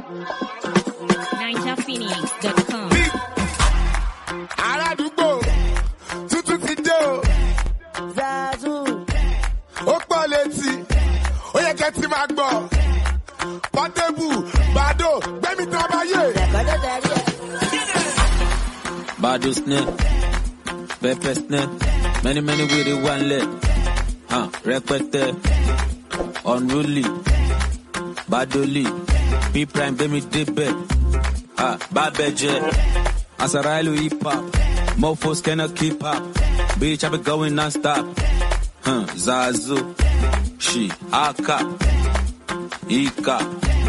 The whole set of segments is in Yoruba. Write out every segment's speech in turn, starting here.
NigerPhoenix.com. Aládùúgbò tuntun ti dé o. Zazu. Ó pọ̀ létí, ó yẹ kẹ́ ti máa gbọ́. Portable, Bado, gbẹ́mí tán báyé. Bado snare, pepper snare, many with it one leg. Repete, unruly, Badoli, B prime, baby dip Babeje, Asarailu hip hop, mofos cannot keep up. Bitch, I be going non-stop. Zazu, she, Aka, Ika,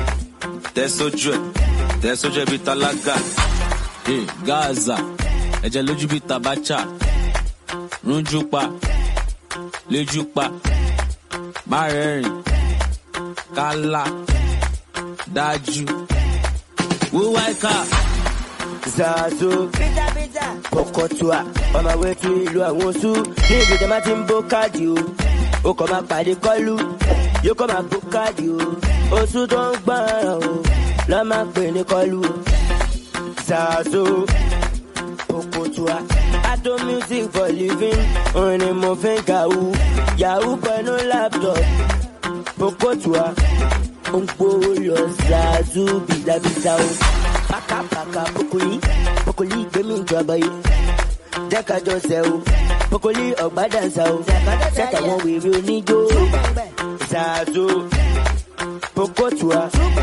Tesoje bitalaga, Gaza, Ejeloju bitabacha, Runjupa, Lejupa, Mareri, Kala, Daju, Wuwaika, Zazu. Pokotua. On my way to Ilu Awonsu. Níbi tẹ́ máa ti ń bó káàdì o. Ó kàn máa pàdé kọ́lù. Yóò kàn máa bó káàdì o. Oṣù tó ń gbọ́ràn o. Lọ́ máa pè ní kọ́lù o. Zazu. Pokotua. Ato music for living. Òun ni mo fi ń kàwú. Yahoo pẹ̀lú laptop. Pokotua. Ó ń gbówó lọ Zazu bìdàbìdà o. Paka Pokoli gbẹ̀mí ìjọba yìí. Jẹ́ ká jọ sẹ́ o. Pokoli ọ̀gbádànsá o. Ṣẹ́ta wọn wèrè oníjó. Zazu. Pokotua.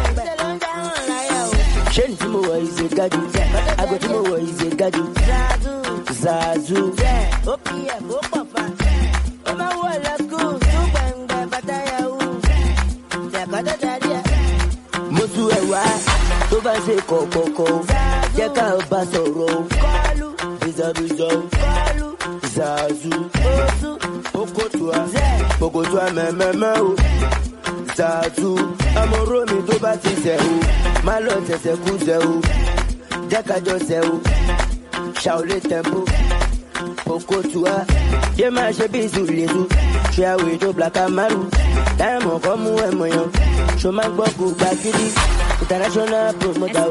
Ṣé ní tí mo wọ̀ ìṣe gádù? Àgò tí mo wọ̀ ìṣe gádù. Zazu. OPF ó pọ̀ fa. Ó máa wọ̀ lẹ́kùn. Túgbẹ̀ngbẹ̀ bàtà yahoo. Ṣẹ̀kọ́tọ̀ darí ẹ̀. Mo tú ẹ̀ wá. Tó bá ṣe kọ̀kọ̀kọ̀, jẹ́ ká bá sọ̀rọ̀ o. Kọ́lù, bìzọ̀bìzọ̀ o. Kọ́lù, Zazu, Oṣù, Pokotua mẹ́mẹ́mẹ́ o. Zazu, ọmọ Rómi tó bá ti ṣẹ̀ o. Má lọ tẹ̀sẹ̀ kú ṣẹ̀ o. Jẹ́ ká jọ ṣẹ̀ o. Ṣàolé tempo, Pokotua. Yé máa ṣe bí ìsúlẹ̀sù. Ṣé àwẹ̀ tó Black Amaru? Dáìmọ̀ kọ́ mú ẹ̀mọ̀ yan. Ṣo máa gbọ́ kó gba gidi. International promoter.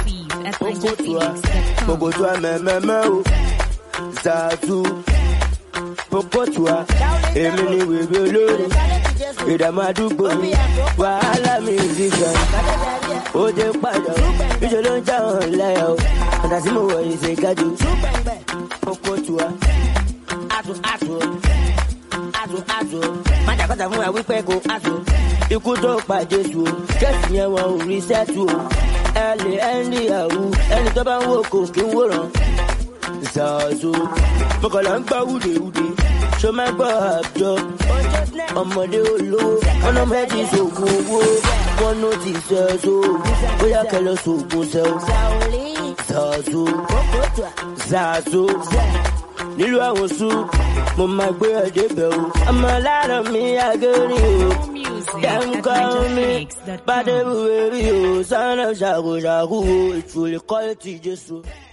Pokotua mẹ́mẹ́mẹ́ o. Zazu. Pokotua. Èmi ni wèwè olórí. Ìdààmú àdúgbò mi. Wàhálà mi ìdíjọ. Ó dé padà o. Níṣẹ́ ló ń já hàn lẹ́yà o. Ọ̀dà tí mo wọ̀ yìí ṣe gájú. Pokotua. Azu. Májàkọ́ta fún wa wípé kò azu. Ikú tó pa Jésù o. Jésù yẹn wọn ò rí sẹ́tù o. Ẹ lè ẹni àwù. Ẹni tó bá ń wò kò kí ń wòran. Zazu. Mọ̀kànlá ń gbọ́ wúdewúde. Ṣo máa gbọ́ àjọ. Ọmọdé olówó. Ọ̀nà méjì ṣògùn owó. Wọ́n ló ti ṣẹ́ so. Bóyá kẹlẹ́ ṣògùn ṣẹ́ o. Zazu. Nílùú Awonsu. Mo máa gbé ọdẹ bẹ̀ o. Ọmọ láàárọ̀ mi àgẹ́rì o. Dẹ́nkọ́ mi. Bádébù bèbí o. Sọ́nà ṣàkóṣàkó o. Ìtòlẹ́kọ́ ti Jésù.